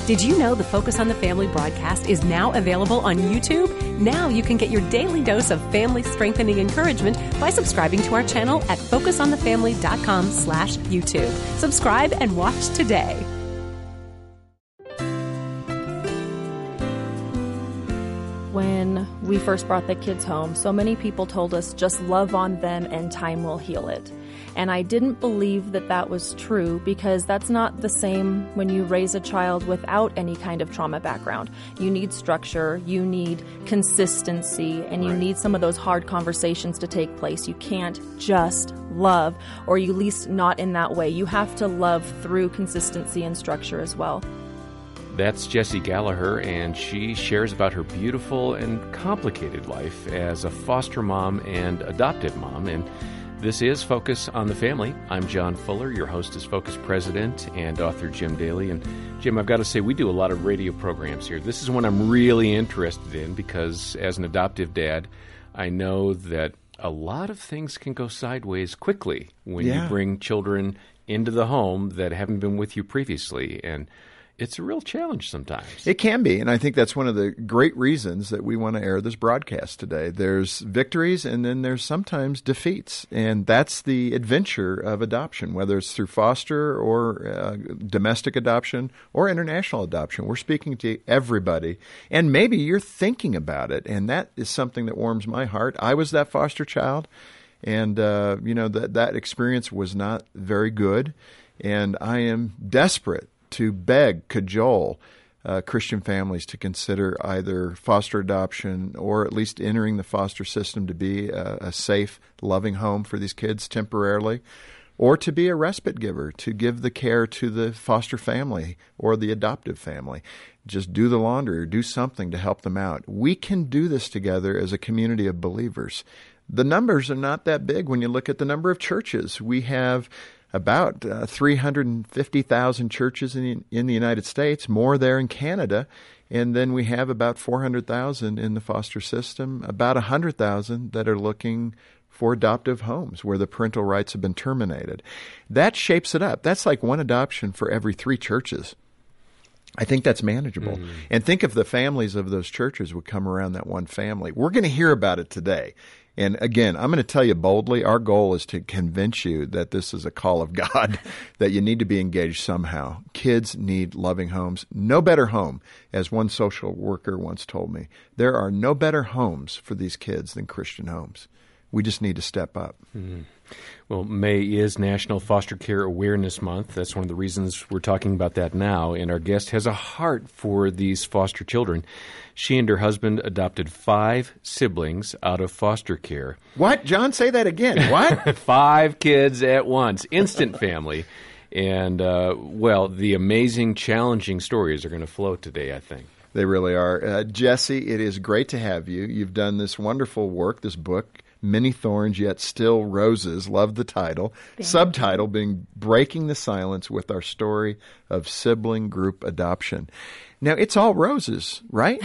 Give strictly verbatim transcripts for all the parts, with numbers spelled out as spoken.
Did you know the Focus on the Family broadcast is now available on YouTube? Now you can get your daily dose of family-strengthening encouragement by subscribing to our channel at focus on the family dot com slash YouTube. Subscribe and watch today. When we first brought the kids home, so many people told us just love on them and time will heal it. And I didn't believe that that was true because that's not the same when you raise a child without any kind of trauma background. You need structure, you need consistency, and you Right. need some of those hard conversations to take place. You can't just love, or you at least not in that way. You have to love through consistency and structure as well. That's Jessie Gallagher, and she shares about her beautiful and complicated life as a foster mom and adoptive mom. And this is Focus on the Family. I'm John Fuller, your host is Focus President and author Jim Daly. And Jim, I've got to say, we do a lot of radio programs here. This is one I'm really interested in because as an adoptive dad, I know that a lot of things can go sideways quickly when Yeah. you bring children into the home that haven't been with you previously. And it's a real challenge sometimes. It can be, and I think that's one of the great reasons that we want to air this broadcast today. There's victories, and then there's sometimes defeats, and that's the adventure of adoption, whether it's through foster or uh, domestic adoption or international adoption. We're speaking to everybody, and maybe you're thinking about it, and that is something that warms my heart. I was that foster child, and uh, you know that that experience was not very good, and I am desperate to beg, cajole uh, Christian families to consider either foster adoption or at least entering the foster system to be a, a safe, loving home for these kids temporarily, or to be a respite giver, to give the care to the foster family or the adoptive family. Just do the laundry or do something to help them out. We can do this together as a community of believers. The numbers are not that big when you look at the number of churches. We have about uh, three hundred fifty thousand churches in the, in the United States, more there in Canada, and then we have about four hundred thousand in the foster system, about one hundred thousand that are looking for adoptive homes where the parental rights have been terminated. That shapes it up. That's like one adoption for every three churches. I think that's manageable. Mm. And think if the families of those churches would come around that one family. We're going to hear about it today. And again, I'm going to tell you boldly, our goal is to convince you that this is a call of God, that you need to be engaged somehow. Kids need loving homes. No better home, as one social worker once told me. There are no better homes for these kids than Christian homes. We just need to step up. Mm-hmm. Well, May is National Foster Care Awareness Month. That's one of the reasons we're talking about that now. And our guest has a heart for these foster children. She and her husband adopted five siblings out of foster care. What? John, say that again. What? Five kids at once. Instant family. And, uh, well, the amazing, challenging stories are going to flow today, I think. They really are. Uh, Jessie, it is great to have you. You've done this wonderful work, this book, Many Thorns, Yet Still Roses. Love the title. Thank Subtitle you. Being Breaking the Silence with Our Story of Sibling Group Adoption. Now, it's all roses, right?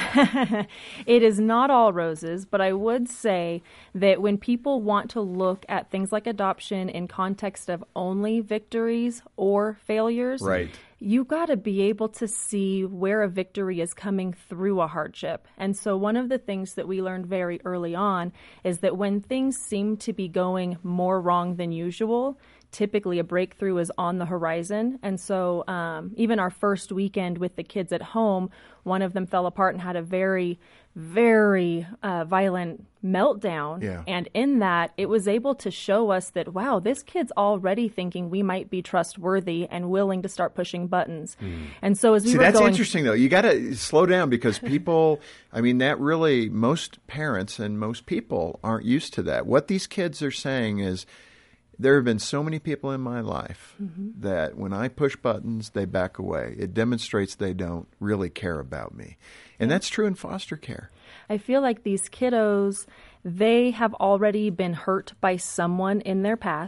It is not all roses, but I would say that when people want to look at things like adoption in context of only victories or failures, right. you got to be able to see where a victory is coming through a hardship. And so one of the things that we learned very early on is that when things seem to be going more wrong than usual, typically a breakthrough is on the horizon. And so um, even our first weekend with the kids at home, one of them fell apart and had a very, very uh, violent meltdown. Yeah. And in that, it was able to show us that, wow, this kid's already thinking we might be trustworthy and willing to start pushing buttons. Mm. And so as we See, were that's going... interesting, though. You got to slow down because people, I mean, that really, most parents and most people aren't used to that. What these kids are saying is, there have been so many people in my life mm-hmm. that when I push buttons, they back away. It demonstrates they don't really care about me. And yeah. that's true in foster care. I feel like these kiddos, they have already been hurt by someone in their past.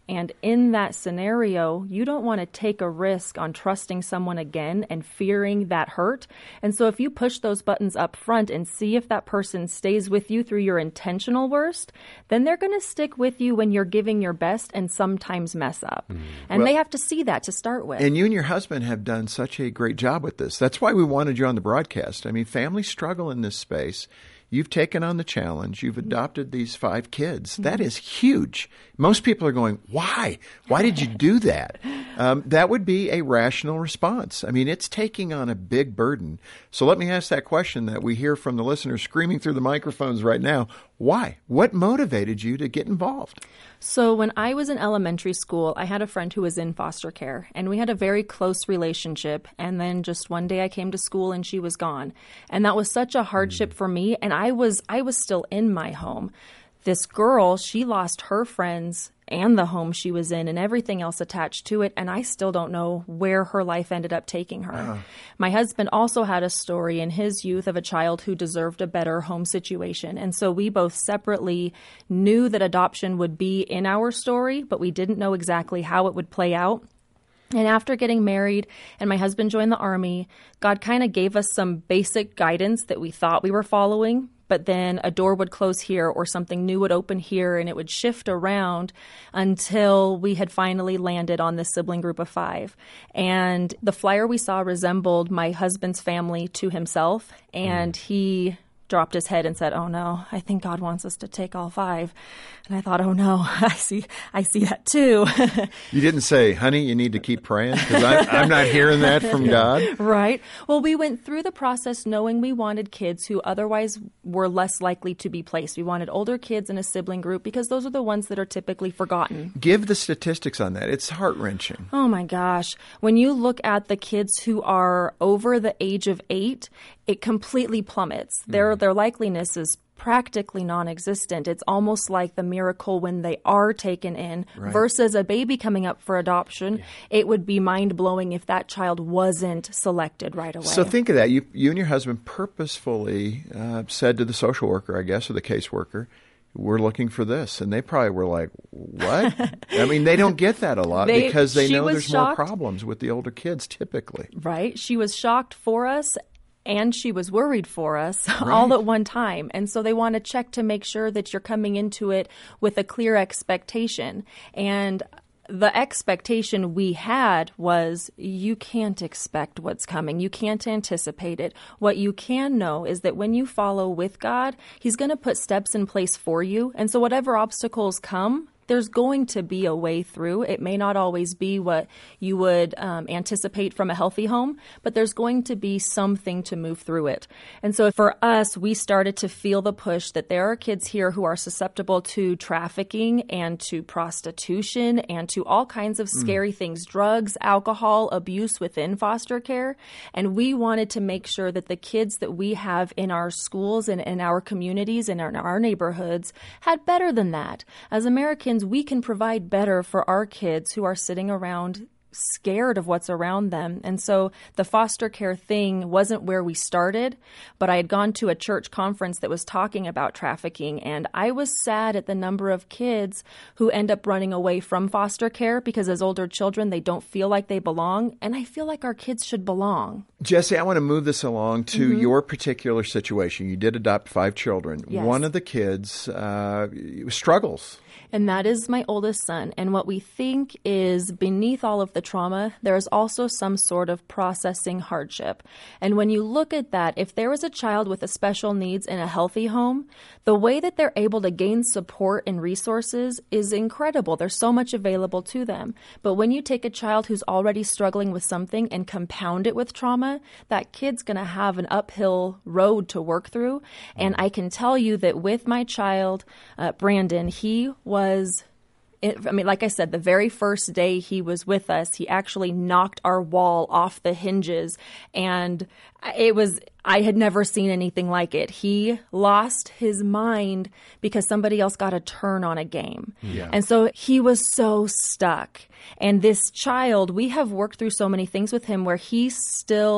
And in that scenario, you don't want to take a risk on trusting someone again and fearing that hurt. And so if you push those buttons up front and see if that person stays with you through your intentional worst, then they're going to stick with you when you're giving your best and sometimes mess up. Mm. And well, they have to see that to start with. And you and your husband have done such a great job with this. That's why we wanted you on the broadcast. I mean, families struggle in this space. You've taken on the challenge. You've adopted these five kids. That is huge. Most people are going, why? Why did you do that? Um, that would be a rational response. I mean, it's taking on a big burden. So let me ask that question that we hear from the listeners screaming through the microphones right now. Why? What motivated you to get involved? So when I was in elementary school, I had a friend who was in foster care, and we had a very close relationship. And then just one day I came to school and she was gone. And that was such a hardship mm. for me. And I was I was still in my home. This girl, she lost her friends and the home she was in and everything else attached to it. And I still don't know where her life ended up taking her. Uh. My husband also had a story in his youth of a child who deserved a better home situation. And so we both separately knew that adoption would be in our story, but we didn't know exactly how it would play out. And after getting married and my husband joined the Army, God kind of gave us some basic guidance that we thought we were following. But then a door would close here or something new would open here and it would shift around until we had finally landed on this sibling group of five. And the flyer we saw resembled my husband's family to himself. And mm. he dropped his head and said, oh no, I think God wants us to take all five. And I thought, oh no, I see I see that too. You didn't say, honey, you need to keep praying? Because I'm not hearing that from God. Right. Well, we went through the process knowing we wanted kids who otherwise were less likely to be placed. We wanted older kids in a sibling group because those are the ones that are typically forgotten. Give the statistics on that. It's heart-wrenching. Oh my gosh. When you look at the kids who are over the age of eight, it completely plummets. Mm. Their their likeliness is practically non-existent. It's almost like the miracle when they are taken in right. versus a baby coming up for adoption. Yeah. It would be mind-blowing if that child wasn't selected right away. So think of that. You, you and your husband purposefully uh, said to the social worker, I guess, or the caseworker, we're looking for this. And they probably were like, what? I mean, they don't get that a lot they, because they know there's shocked. more problems with the older kids typically. Right. She was shocked for us. And she was worried for us right. all at one time. And so they want to check to make sure that you're coming into it with a clear expectation. And the expectation we had was you can't expect what's coming. You can't anticipate it. What you can know is that when you follow with God, He's going to put steps in place for you. And so whatever obstacles come, there's going to be a way through. It may not always be what you would um, anticipate from a healthy home, but there's going to be something to move through it. And so for us, we started to feel the push that there are kids here who are susceptible to trafficking and to prostitution and to all kinds of scary mm. things, drugs, alcohol, abuse within foster care. And we wanted to make sure that the kids that we have in our schools and in our communities and in our neighborhoods had better than that. As Americans, we can provide better for our kids who are sitting around scared of what's around them. And so the foster care thing wasn't where we started, but I had gone to a church conference that was talking about trafficking, and I was sad at the number of kids who end up running away from foster care because as older children, they don't feel like they belong, and I feel like our kids should belong. Jesse, I want to move this along to mm-hmm. your particular situation. You did adopt five children. Yes. One of the kids uh, struggles. And that is my oldest son. And what we think is beneath all of the trauma, there is also some sort of processing hardship. And when you look at that, if there is a child with a special needs in a healthy home, the way that they're able to gain support and resources is incredible. There's so much available to them. But when you take a child who's already struggling with something and compound it with trauma, that kid's going to have an uphill road to work through. And I can tell you that with my child, uh, Brandon, he was Was, I mean, like I said, the very first day he was with us, he actually knocked our wall off the hinges, and it was, I had never seen anything like it. He lost his mind because somebody else got a turn on a game. Yeah. And so he was so stuck. And this child, we have worked through so many things with him where he still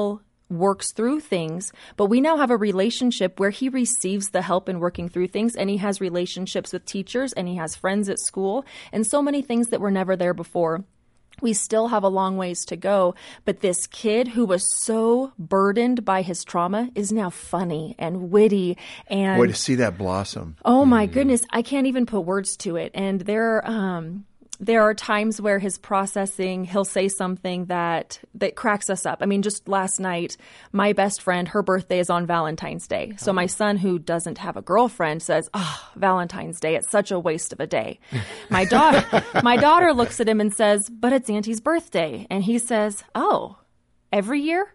works through things, but we now have a relationship where he receives the help in working through things, and he has relationships with teachers, and he has friends at school, and so many things that were never there before. We still have a long ways to go, but this kid who was so burdened by his trauma is now funny and witty. And boy, to see that blossom. Oh my goodness, I can't even put words to it. And there, um, there are times where his processing, he'll say something that that cracks us up. I mean, just last night, my best friend, her birthday is on Valentine's Day. So my son, who doesn't have a girlfriend, says, "Oh, Valentine's Day, it's such a waste of a day." My daughter, my daughter looks at him and says, "But it's Auntie's birthday." And he says, "Oh, every year?"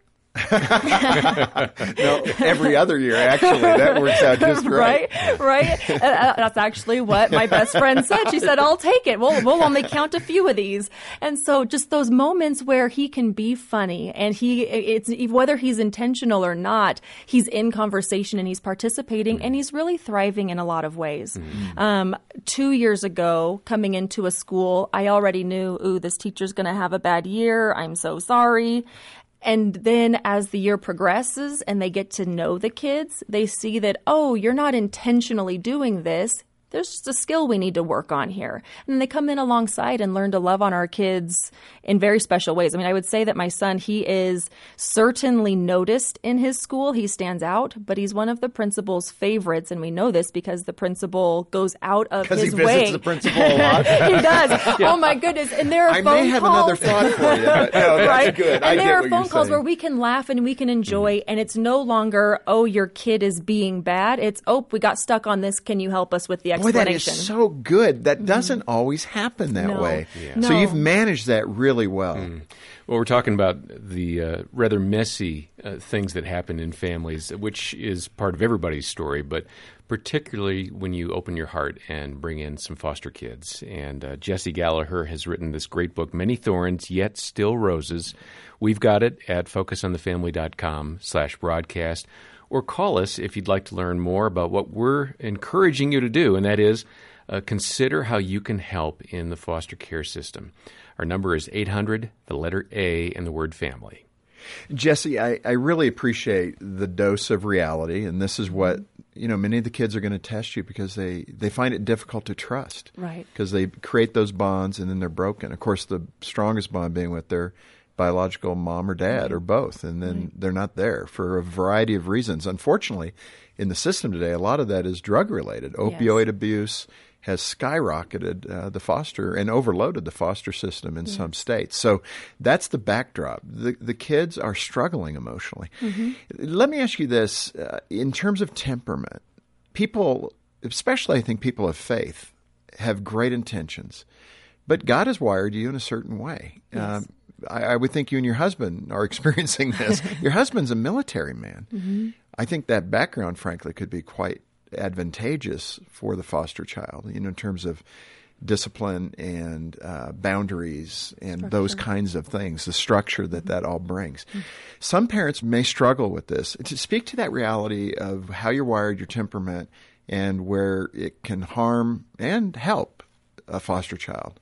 No, every other year, actually. That works out just right. Right, right. Uh, that's actually what my best friend said. She said, "I'll take it. We'll, we'll only count a few of these." And so just those moments where he can be funny, and he, it's whether he's intentional or not, he's in conversation and he's participating, mm-hmm. and he's really thriving in a lot of ways. Mm-hmm. Um, two years ago, coming into a school, I already knew, ooh, this teacher's going to have a bad year. I'm so sorry. And then as the year progresses and they get to know the kids, they see that, oh, you're not intentionally doing this. There's just a skill we need to work on here. And they come in alongside and learn to love on our kids in very special ways. I mean, I would say that my son, he is certainly noticed in his school. He stands out, but he's one of the principal's favorites. And we know this because the principal goes out of his way. Because he visits the principal a lot. He does. Yeah. Oh, my goodness. And there are I phone may have calls. another thought for you. But no, that's right? good. And I there get are what phone you're calls saying. where we can laugh and we can enjoy, mm-hmm. and it's no longer, oh, your kid is being bad. It's, oh, we got stuck on this. Can you help us with the explanation? Boy, that is so good. That doesn't mm-hmm. always happen that no. way. Yeah. So no. you've managed that really well. Mm. Well, we're talking about the uh, rather messy uh, things that happen in families, which is part of everybody's story, but particularly when you open your heart and bring in some foster kids. And uh, Jesse Gallagher has written this great book, Many Thorns, Yet Still Roses. We've got it at focusonthefamily.com slash broadcast. Or call us if you'd like to learn more about what we're encouraging you to do, and that is uh, consider how you can help in the foster care system. Our number is eight hundred, the letter A, and the word family. Jesse, I, I really appreciate the dose of reality, and this is what, you know, many of the kids are going to test you because they, they find it difficult to trust. Right. Because they create those bonds and then they're broken. Of course, the strongest bond being with their biological mom or dad right. or both, and then right. they're not there for a variety of reasons. Unfortunately, in the system today, a lot of that is drug-related. Opioid yes. abuse has skyrocketed uh, the foster and overloaded the foster system in yeah. some states. So that's the backdrop. The, the kids are struggling emotionally. Mm-hmm. Let me ask you this. Uh, in terms of temperament, people, especially I think people of faith, have great intentions, but God has wired you in a certain way. Yes. Um, I, I would think you and your husband are experiencing this. Your husband's a military man. Mm-hmm. I think that background, frankly, could be quite advantageous for the foster child, you know, in terms of discipline and uh, boundaries and structure. Those kinds of things, the structure that that all brings. Mm-hmm. Some parents may struggle with this. To speak to that reality of how you're wired, your temperament, and where it can harm and help a foster child.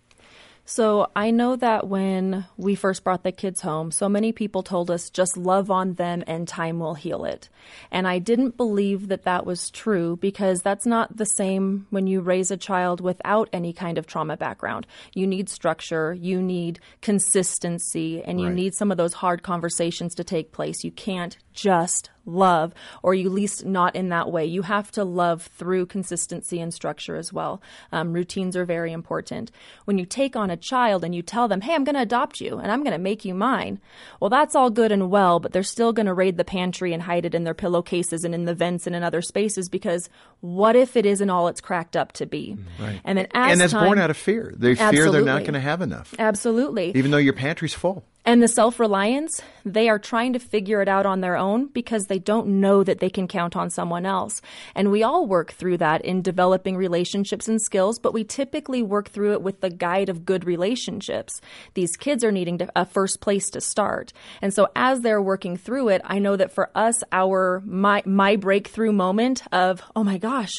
So I know that when we first brought the kids home, so many people told us just love on them and time will heal it. And I didn't believe that that was true because that's not the same when you raise a child without any kind of trauma background. You need structure, you need consistency, and you right. need some of those hard conversations to take place. You can't just love, or you at least not in that way. You have to love through consistency and structure as well. Um, routines are very important. When you take on a child and you tell them, hey, I'm going to adopt you and I'm going to make you mine. Well, that's all good and well, but they're still going to raid the pantry and hide it in their pillowcases and in the vents and in other spaces because what if it isn't all it's cracked up to be? Right. And then as And that's time, born out of fear. They fear absolutely. They're not going to have enough. Absolutely. Even though your pantry's full. And the self-reliance, they are trying to figure it out on their own because they don't know that they can count on someone else. And we all work through that in developing relationships and skills, but we typically work through it with the guide of good relationships. These kids are needing to, a first place to start. And so as they're working through it, I know that for us, our my my breakthrough moment of, oh my gosh,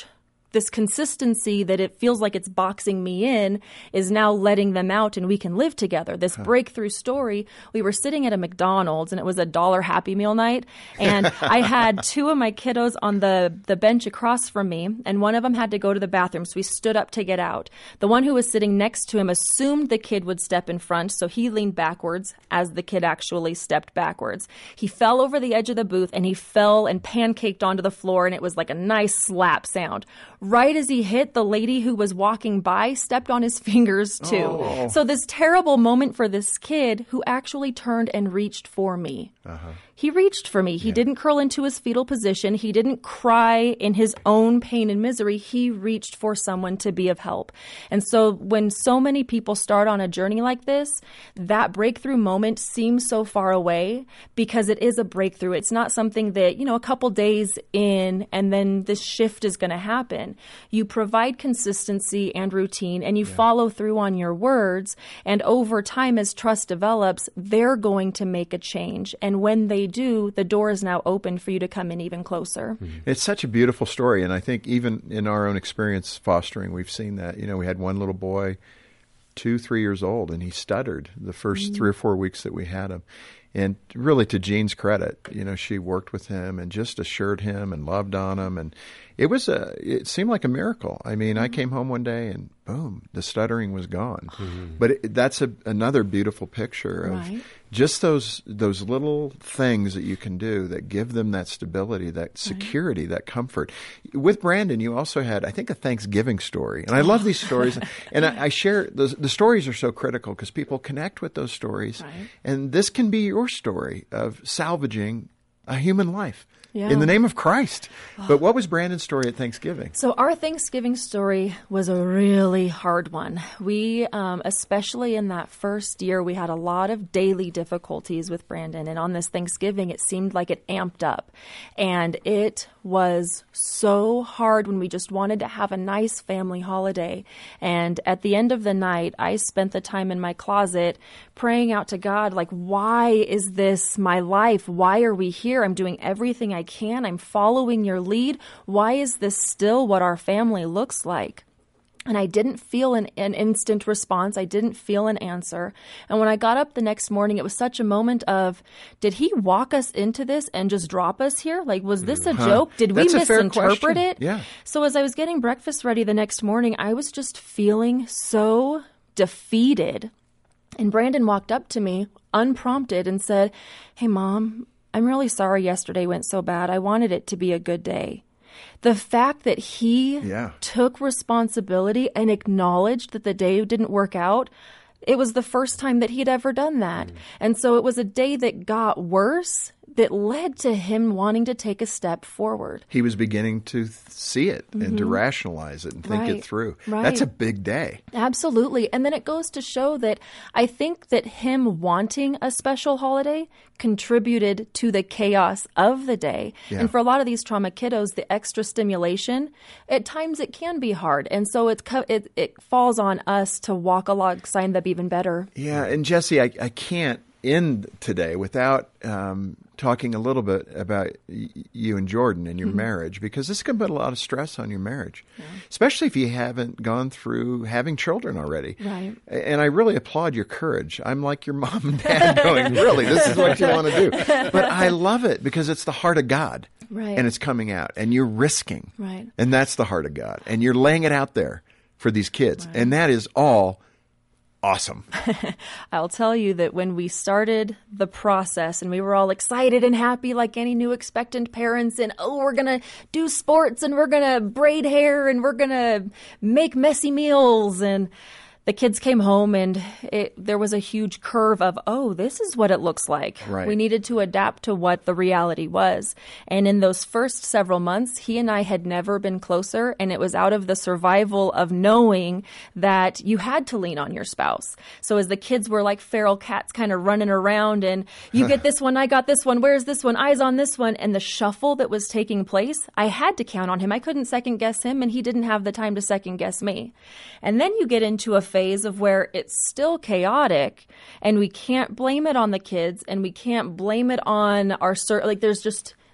this consistency that it feels like it's boxing me in is now letting them out and we can live together. This huh. breakthrough story. We were sitting at a McDonald's and it was a dollar Happy Meal night. And I had two of my kiddos on the, the bench across from me, and one of them had to go to the bathroom. So we stood up to get out. The one who was sitting next to him assumed the kid would step in front. So he leaned backwards as the kid actually stepped backwards. He fell over the edge of the booth and he fell and pancaked onto the floor, and it was like a nice slap sound. Right as he hit, the lady who was walking by stepped on his fingers too. Oh. So this terrible moment for this kid who actually turned and reached for me. Uh-huh. He reached for me. He yeah. didn't curl into his fetal position. He didn't cry in his own pain and misery. He reached for someone to be of help. And so when so many people start on a journey like this, that breakthrough moment seems so far away because it is a breakthrough. It's not something that, you know, a couple days in and then this shift is going to happen. You provide consistency and routine, and you yeah. follow through on your words. And over time, as trust develops, they're going to make a change. And when they do, the door is now open for you to come in even closer. Mm-hmm. It's such a beautiful story. And I think even in our own experience fostering, we've seen that. You know, we had one little boy, two, three years old, and he stuttered the first mm-hmm. three or four weeks that we had him. And really, to Jean's credit, you know, she worked with him and just assured him and loved on him. And it was a, it seemed like a miracle. I mean, mm-hmm. I came home one day and boom, the stuttering was gone. Mm-hmm. But it, that's a, another beautiful picture of right. just those those little things that you can do that give them that stability, that security, right. that comfort. With Brandon, you also had, I think, a Thanksgiving story. And I love these stories. And I, I share, the, the stories are so critical because people connect with those stories. Right. And this can be your story of salvaging a human life. Yeah. In the name of Christ. But what was Brandon's story at Thanksgiving? So our Thanksgiving story was a really hard one. We, um, especially in that first year, we had a lot of daily difficulties with Brandon. And on this Thanksgiving, it seemed like it amped up. And it was so hard when we just wanted to have a nice family holiday. And at the end of the night, I spent the time in my closet praying out to God, like, why is this my life? Why are we here? I'm doing everything I can. I'm following your lead. Why is this still what our family looks like? And I didn't feel an, an instant response. I didn't feel an answer. And when I got up the next morning, it was such a moment of, did he walk us into this and just drop us here? Like, was this a huh. joke? Did That's we misinterpret it? Yeah. So as I was getting breakfast ready the next morning, I was just feeling so defeated. And Brandon walked up to me unprompted and said, "Hey, Mom, I'm really sorry yesterday went so bad. I wanted it to be a good day." The fact that he yeah. took responsibility and acknowledged that the day didn't work out, it was the first time that he'd ever done that. Mm. And so it was a day that got worse that led to him wanting to take a step forward. He was beginning to th- see it mm-hmm. and to rationalize it and think right. it through. Right. That's a big day. Absolutely. And then it goes to show that I think that him wanting a special holiday contributed to the chaos of the day. Yeah. And for a lot of these trauma kiddos, the extra stimulation, at times it can be hard. And so it's co- it, it falls on us to walk alongside them even better. Yeah. And Jesse, I, I can't end today without um, talking a little bit about y- you and Jordan and your mm-hmm. marriage, because this can put a lot of stress on your marriage, yeah. especially if you haven't gone through having children already. Right. And I really applaud your courage. I'm like your mom and dad going, really, this is what you want to do. But I love it because it's the heart of God. Right. And it's coming out and you're risking. Right. And that's the heart of God. And you're laying it out there for these kids. Right. And that is all awesome. I'll tell you that when we started the process and we were all excited and happy like any new expectant parents, and oh, we're going to do sports and we're going to braid hair and we're going to make messy meals, and the kids came home and it, there was a huge curve of, oh, this is what it looks like. Right. We needed to adapt to what the reality was. And in those first several months, he and I had never been closer. And it was out of the survival of knowing that you had to lean on your spouse. So as the kids were like feral cats kind of running around and you get this one, I got this one, where's this one, eyes on this one. And the shuffle that was taking place, I had to count on him. I couldn't second guess him and he didn't have the time to second guess me. And then you get into a phase of where it's still chaotic and we can't blame it on the kids and we can't blame it on our, like there's just,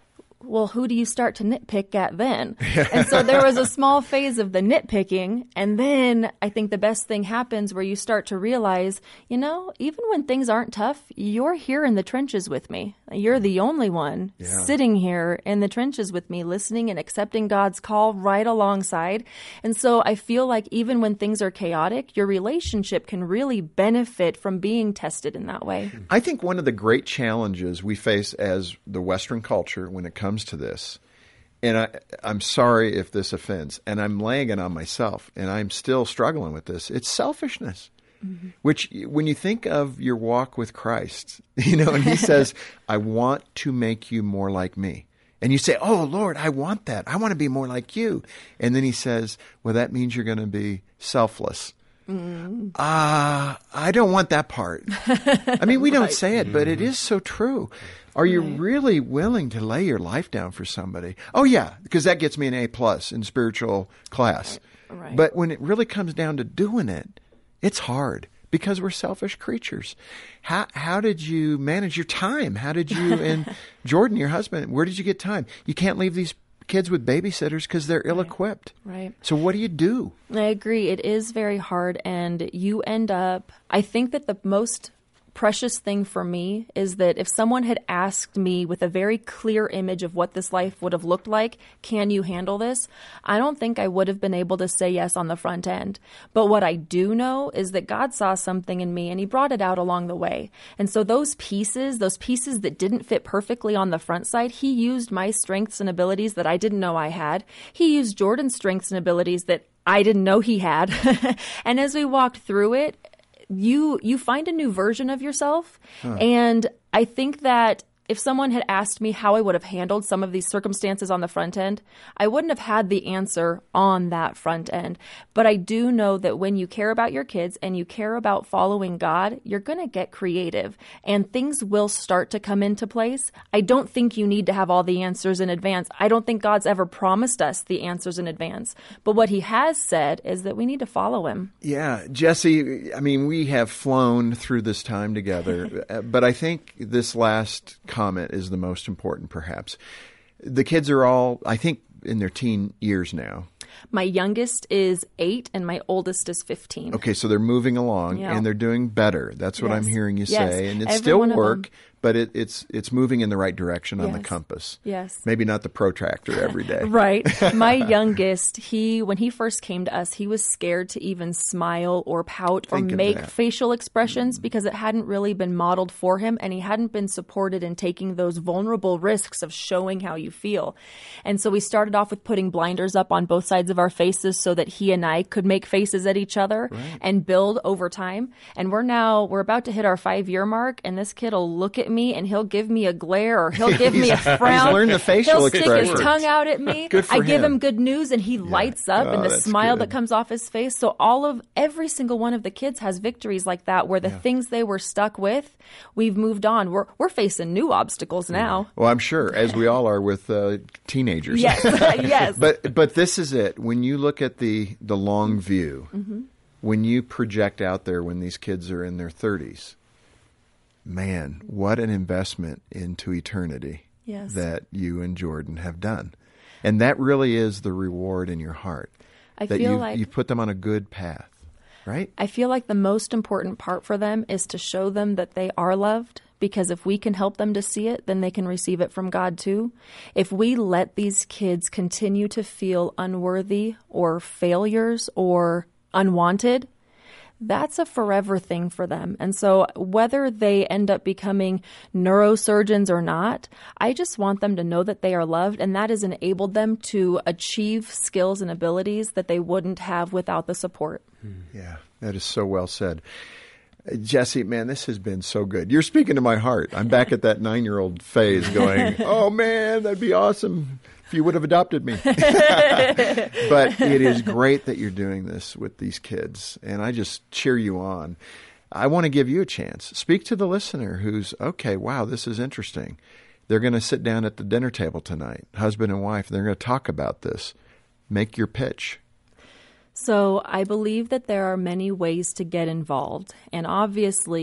well, who do you start to nitpick at then? And so there was a small phase of the nitpicking. And then I think the best thing happens where you start to realize, you know, even when things aren't tough, you're here in the trenches with me. You're the only one yeah. sitting here in the trenches with me, listening and accepting God's call right alongside. And so I feel like even when things are chaotic, your relationship can really benefit from being tested in that way. I think one of the great challenges we face as the Western culture when it comes to this, and I, I'm sorry if this offends, and I'm laying it on myself, and I'm still struggling with this, it's selfishness. Mm-hmm. Which, when you think of your walk with Christ, you know, and he says, I want to make you more like me. And you say, oh, Lord, I want that. I want to be more like you. And then he says, well, that means you're going to be selfless. Mm. Uh, I don't want that part. I mean, we right. don't say it, but it is so true. Are you right. really willing to lay your life down for somebody? Oh, yeah, because that gets me an A plus in spiritual class. Right. Right. But when it really comes down to doing it, it's hard because we're selfish creatures. How how did you manage your time? How did you and Jordan, your husband, where did you get time? You can't leave these kids with babysitters because they're ill-equipped. Right. right. So what do you do? I agree. It is very hard, and you end up, I think that the most precious thing for me is that if someone had asked me with a very clear image of what this life would have looked like, can you handle this? I don't think I would have been able to say yes on the front end. But what I do know is that God saw something in me and he brought it out along the way. And so those pieces, those pieces that didn't fit perfectly on the front side, he used my strengths and abilities that I didn't know I had. He used Jordan's strengths and abilities that I didn't know he had. And as we walked through it, you you find a new version of yourself. Huh. And I think that if someone had asked me how I would have handled some of these circumstances on the front end, I wouldn't have had the answer on that front end. But I do know that when you care about your kids and you care about following God, you're going to get creative and things will start to come into place. I don't think you need to have all the answers in advance. I don't think God's ever promised us the answers in advance. But what he has said is that we need to follow him. Yeah, Jesse, I mean, we have flown through this time together, but I think this last comment is the most important, perhaps. The kids are all, I think, in their teen years now. My youngest is eight and my oldest is fifteen. Okay, so they're moving along yeah. and they're doing better. That's what yes. I'm hearing you yes. say. And it's Every still work, but it, it's it's moving in the right direction yes. on the compass. Yes. Maybe not the protractor every day. Right. My youngest, he when he first came to us, he was scared to even smile or pout Think or make that. facial expressions because it hadn't really been modeled for him and he hadn't been supported in taking those vulnerable risks of showing how you feel. And so we started off with putting blinders up on both sides of our faces so that he and I could make faces at each other right. and build over time. And we're now, we're about to hit our five-year mark, and this kid will look at me and he'll give me a glare or he'll give me a frown. He's learned the facial he'll expressions. Stick his tongue out at me. Good for I give him. him good news and he yeah. lights up oh, and the smile good. that comes off his face. So all of, every single one of the kids has victories like that where the yeah. things they were stuck with, we've moved on. We're, we're facing new obstacles now. Well, I'm sure, as we all are with uh, teenagers. Yes, yes. But but this is it. When you look at the, the long view, mm-hmm. when you project out there when these kids are in their thirties, man, what an investment into eternity yes. that you and Jordan have done. And that really is the reward in your heart. I that feel you've, like you've put them on a good path, right? I feel like the most important part for them is to show them that they are loved. Because if we can help them to see it, then they can receive it from God too. If we let these kids continue to feel unworthy or failures or unwanted, that's a forever thing for them. And so whether they end up becoming neurosurgeons or not, I just want them to know that they are loved, and that has enabled them to achieve skills and abilities that they wouldn't have without the support. Yeah, that is so well said. Jesse, man, this has been so good. You're speaking to my heart. I'm back at that nine-year-old phase going, oh, man, that'd be awesome if you would have adopted me. But it is great that you're doing this with these kids, and I just cheer you on. I want to give you a chance. Speak to the listener who's, okay, wow, this is interesting. They're going to sit down at the dinner table tonight, husband and wife. They're going to talk about this. Make your pitch. So I believe that there are many ways to get involved. And obviously,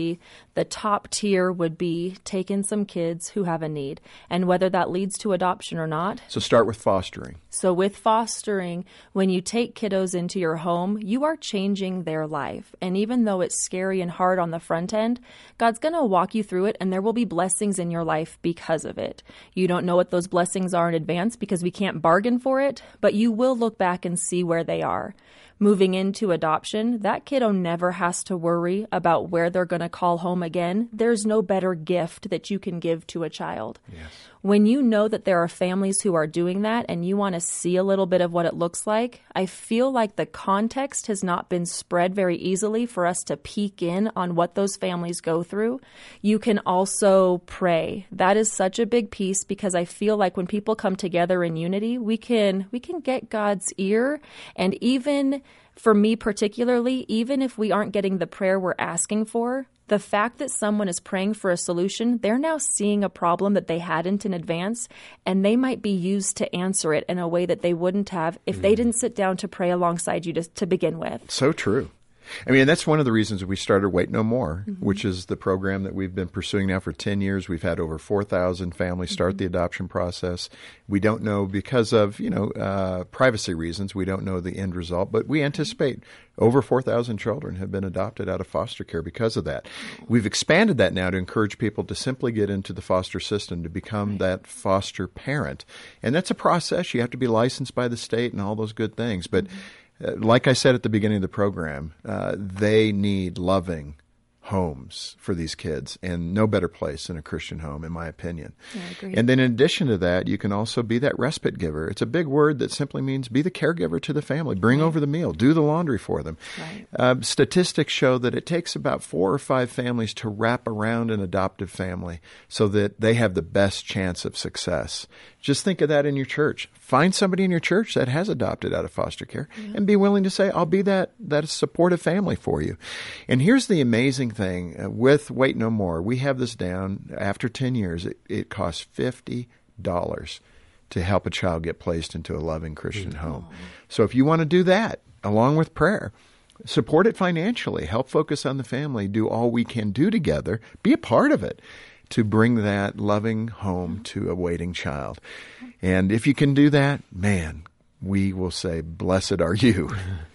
The top tier would be take in some kids who have a need, and whether that leads to adoption or not. So start with fostering. So with fostering, when you take kiddos into your home, you are changing their life. And even though it's scary and hard on the front end, God's going to walk you through it, and there will be blessings in your life because of it. You don't know what those blessings are in advance because we can't bargain for it, but you will look back and see where they are. Moving into adoption, that kiddo never has to worry about where they're going to call home again. There's no better gift that you can give to a child. Yes. When you know that there are families who are doing that and you want to see a little bit of what it looks like, I feel like the context has not been spread very easily for us to peek in on what those families go through. You can also pray. That is such a big piece because I feel like when people come together in unity, we can we can get God's ear. And even for me particularly, even if we aren't getting the prayer we're asking for, the fact that someone is praying for a solution, they're now seeing a problem that they hadn't in advance, and they might be used to answer it in a way that they wouldn't have if mm. they didn't sit down to pray alongside you to, to begin with. So true. I mean, that's one of the reasons we started Wait No More, mm-hmm. which is the program that we've been pursuing now for ten years. We've had over four thousand families start mm-hmm. the adoption process. We don't know because of, you know, uh, privacy reasons, we don't know the end result, but we anticipate over four thousand children have been adopted out of foster care because of that. We've expanded that now to encourage people to simply get into the foster system to become right. that foster parent. And that's a process. You have to be licensed by the state and all those good things. But mm-hmm. like I said at the beginning of the program, uh, they need loving homes for these kids, and no better place than a Christian home, in my opinion. Yeah, I agree. And then in addition to that, you can also be that respite giver. It's a big word that simply means be the caregiver to the family. Bring right. over the meal. Do the laundry for them. Right. Uh, statistics show that it takes about four or five families to wrap around an adoptive family so that they have the best chance of success. Just think of that in your church. Find somebody in your church that has adopted out of foster care yeah. and be willing to say, I'll be that, that supportive family for you. And here's the amazing thing. Uh, with Wait No More, we have this down. After ten years, it, it costs fifty dollars to help a child get placed into a loving Christian mm-hmm. home. So if you want to do that, along with prayer, support it financially, help Focus on the Family, do all we can do together, be a part of it, to bring that loving home to a waiting child. And if you can do that, man, we will say, blessed are you.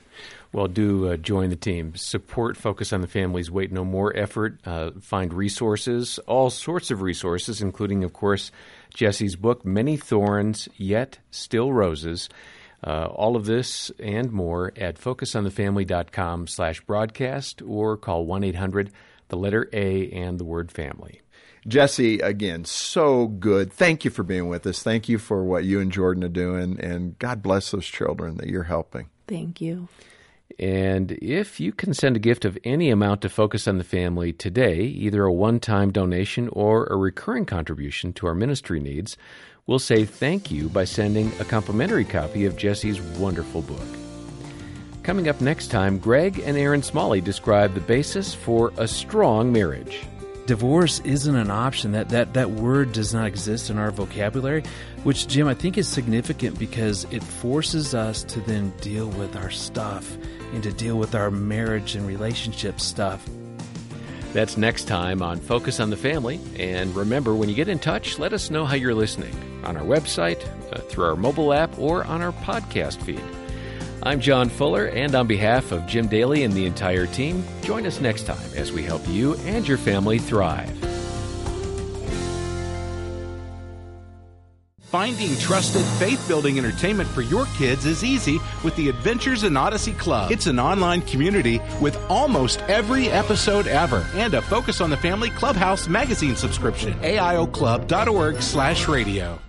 Well, do uh, join the team. Support Focus on the Family's Wait No More effort. Uh, find resources, all sorts of resources, including, of course, Jesse's book, Many Thorns, Yet Still Roses. Uh, all of this and more at focusonthefamily.com slash broadcast or call one eight hundred, the letter A, and the word family. Jesse, again, so good. Thank you for being with us. Thank you for what you and Jordan are doing, and God bless those children that you're helping. Thank you. And if you can send a gift of any amount to Focus on the Family today, either a one-time donation or a recurring contribution to our ministry needs, we'll say thank you by sending a complimentary copy of Jesse's wonderful book. Coming up next time, Greg and Aaron Smalley describe the basis for a strong marriage. Divorce isn't an option. That, that that word does not exist in our vocabulary, which, Jim, I think is significant because it forces us to then deal with our stuff and to deal with our marriage and relationship stuff. That's next time on Focus on the Family. And remember, when you get in touch, let us know how you're listening on our website, uh, through our mobile app, or on our podcast feed. I'm John Fuller, and on behalf of Jim Daly and the entire team, join us next time as we help you and your family thrive. Finding trusted, faith-building entertainment for your kids is easy with the Adventures in Odyssey Club. It's an online community with almost every episode ever and a Focus on the Family Clubhouse magazine subscription. A I O club dot org slash radio.